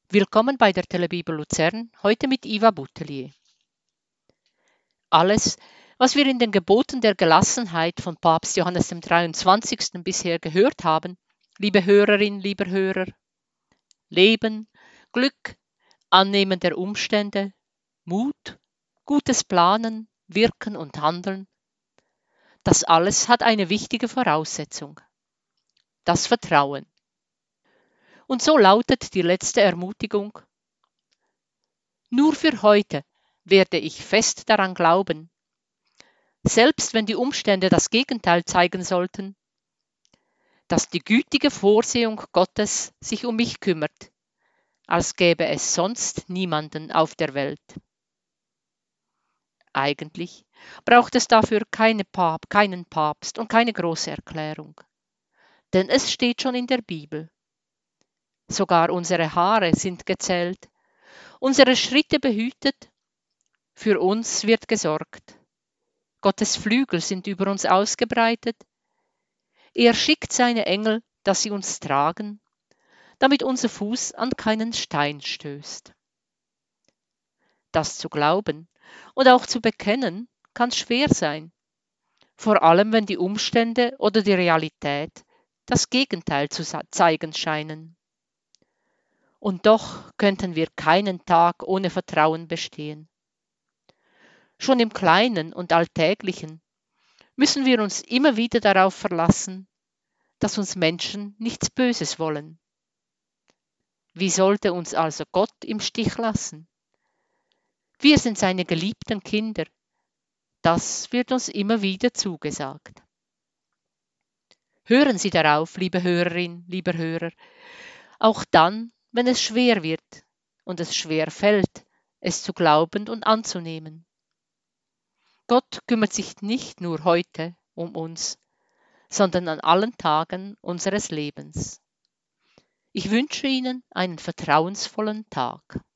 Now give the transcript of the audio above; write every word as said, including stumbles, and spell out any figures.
Willkommen bei der Telebibel Luzern, heute mit Iva Boutelier. Alles, was wir in den Geboten der Gelassenheit von Papst Johannes dem dreiundzwanzigsten bisher gehört haben, liebe Hörerin, lieber Hörer, Leben, Glück, Annehmen der Umstände, Mut, gutes Planen, Wirken und Handeln, das alles hat eine wichtige Voraussetzung: das Vertrauen. Und so lautet die letzte Ermutigung: Nur für heute werde ich fest daran glauben, selbst wenn die Umstände das Gegenteil zeigen sollten, dass die gütige Vorsehung Gottes sich um mich kümmert, als gäbe es sonst niemanden auf der Welt. Eigentlich braucht es dafür keine Pap- keinen Papst und keine große Erklärung, denn es steht schon in der Bibel. Sogar unsere Haare sind gezählt, unsere Schritte behütet, für uns wird gesorgt. Gottes Flügel sind über uns ausgebreitet. Er schickt seine Engel, dass sie uns tragen, damit unser Fuß an keinen Stein stößt. Das zu glauben und auch zu bekennen, kann schwer sein, vor allem wenn die Umstände oder die Realität das Gegenteil zu zeigen scheinen. Und doch könnten wir keinen Tag ohne Vertrauen bestehen. Schon im Kleinen und Alltäglichen müssen wir uns immer wieder darauf verlassen, dass uns Menschen nichts Böses wollen. Wie sollte uns also Gott im Stich lassen? Wir sind seine geliebten Kinder. Das wird uns immer wieder zugesagt. Hören Sie darauf, liebe Hörerin, lieber Hörer, auch dann, wenn es schwer wird und es schwer fällt, es zu glauben und anzunehmen. Gott kümmert sich nicht nur heute um uns, sondern an allen Tagen unseres Lebens. Ich wünsche Ihnen einen vertrauensvollen Tag.